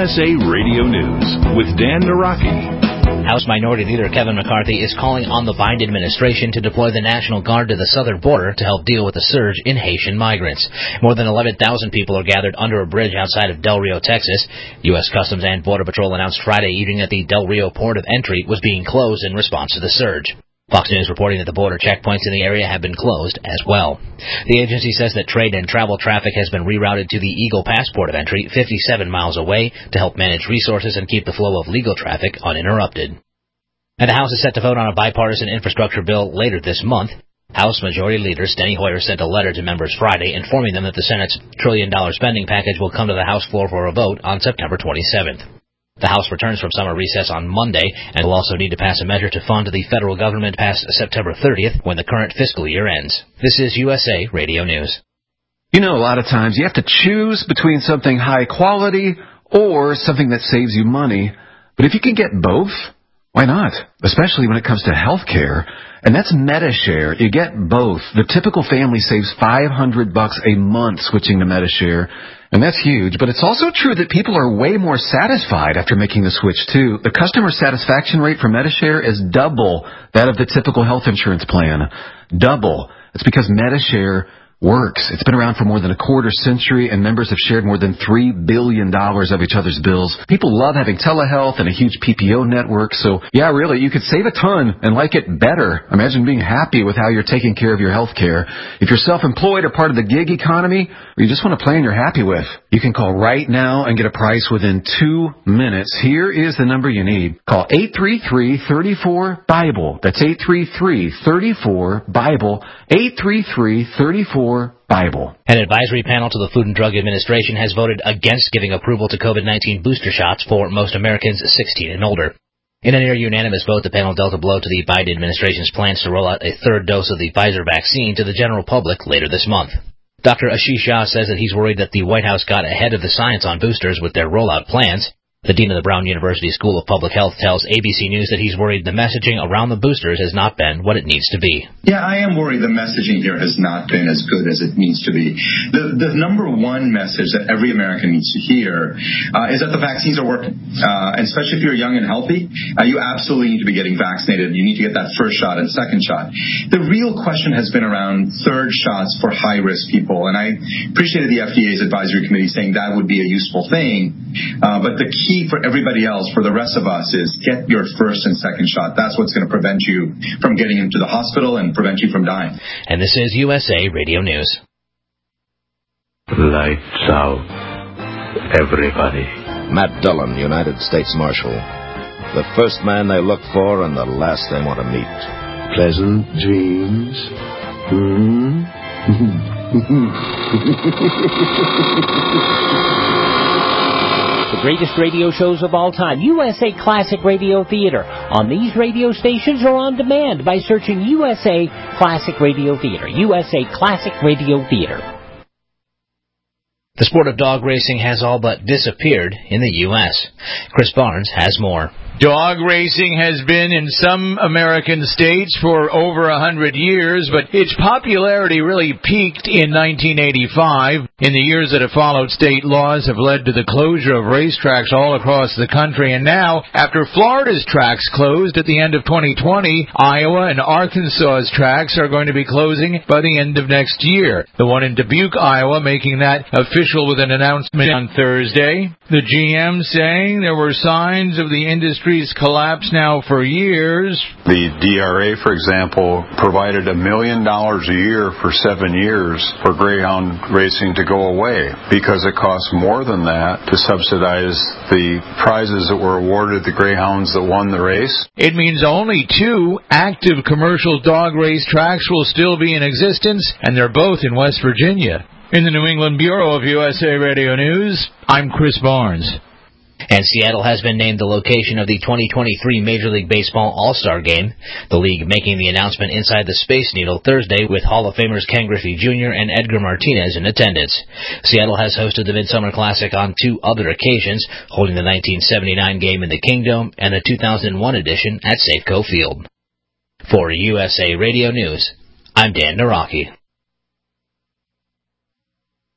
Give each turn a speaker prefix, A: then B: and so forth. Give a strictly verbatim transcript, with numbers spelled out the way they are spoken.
A: S A Radio News with Dan Naraki.
B: House Minority Leader Kevin McCarthy is calling on the Biden administration to deploy the National Guard to the southern border to help deal with the surge in Haitian migrants. More than eleven thousand people are gathered under a bridge outside of Del Rio, Texas. U S Customs and Border Patrol announced Friday evening that the Del Rio port of entry was being closed in response to the surge. Fox News reporting that the border checkpoints in the area have been closed as well. The agency says that trade and travel traffic has been rerouted to the Eagle Pass port of entry, fifty-seven miles away, to help manage resources and keep the flow of legal traffic uninterrupted. And the House is set to vote on a bipartisan infrastructure bill later this month. House Majority Leader Steny Hoyer sent a letter to members Friday informing them that the Senate's trillion dollar spending package will come to the House floor for a vote on September twenty-seventh. The House returns from summer recess on Monday and will also need to pass a measure to fund the federal government past September thirtieth when the current fiscal year ends. This is U S A Radio News.
C: You know, a lot of times you have to choose between something high quality or something that saves you money. But if you can get both, why not? Especially when it comes to health care. And that's MediShare. You get both. The typical family saves five hundred bucks a month switching to MediShare. And that's huge. But it's also true that people are way more satisfied after making the switch, too. The customer satisfaction rate for MediShare is double that of the typical health insurance plan. Double. It's because MediShare works. It's been around for more than a quarter century, and members have shared more than three billion dollars of each other's bills. People love having telehealth and a huge P P O network, so yeah, really, you could save a ton and like it better. Imagine being happy with how you're taking care of your health care. If you're self-employed or part of the gig economy, or you just want a plan you're happy with, you can call right now and get a price within two minutes. Here is the number you need. Call eight three three, three four, BIBLE. That's eight three three, three four, BIBLE. eight three three, three four, Bible.
B: An advisory panel to the Food and Drug Administration has voted against giving approval to COVID nineteen booster shots for most Americans sixteen and older. In a near unanimous vote, the panel dealt a blow to the Biden administration's plans to roll out a third dose of the Pfizer vaccine to the general public later this month. Doctor Ashish Shah says that he's worried that the White House got ahead of the science on boosters with their rollout plans. The dean of the Brown University School of Public Health tells A B C News that he's worried the messaging around the boosters has not been what it needs to be.
D: Yeah, I am worried the messaging here has not been as good as it needs to be. The the number one message that every American needs to hear uh, is that the vaccines are working. Uh, and especially if you're young and healthy, uh, you absolutely need to be getting vaccinated. You need to get that first shot and second shot. The real question has been around third shots for high-risk people. And I appreciated the F D A's advisory committee saying that would be a useful thing. Uh, but the key for everybody else, for the rest of us, is get your first and second shot. That's what's going to prevent you from getting into the hospital and prevent you from dying.
B: And this is U S A Radio News.
E: Lights out, everybody.
F: Matt Dillon, United States Marshal. The first man they look for and the last they want to meet.
E: Pleasant dreams. Hmm?
G: The greatest radio shows of all time, U S A Classic Radio Theater, on these radio stations or on demand by searching U S A Classic Radio Theater. U S A Classic Radio Theater.
B: The sport of dog racing has all but disappeared in the U S Chris Barnes has more.
H: Dog racing has been in some American states for over a hundred years, but its popularity really peaked in nineteen eighty-five. In the years that have followed, state laws have led to the closure of racetracks all across the country, and now, after Florida's tracks closed at the end of twenty twenty, Iowa and Arkansas's tracks are going to be closing by the end of next year. The one in Dubuque, Iowa, making that official with an announcement on Thursday. The G M saying there were signs of the industry's collapse now for years.
I: The D R A, for example, provided a million dollars a year for seven years for greyhound racing to go away because it costs more than that to subsidize the prizes that were awarded the greyhounds that won the race.
H: It means only two active commercial dog race tracks will still be in existence, and they're both in West Virginia. In the New England Bureau of U S A Radio News, I'm Chris Barnes.
B: And Seattle has been named the location of the twenty twenty-three Major League Baseball All-Star Game. The league making the announcement inside the Space Needle Thursday with Hall of Famers Ken Griffey Junior and Edgar Martinez in attendance. Seattle has hosted the Midsummer Classic on two other occasions, holding the nineteen seventy-nine game in the Kingdome and the two thousand one edition at Safeco Field. For U S A Radio News, I'm Dan Naraki.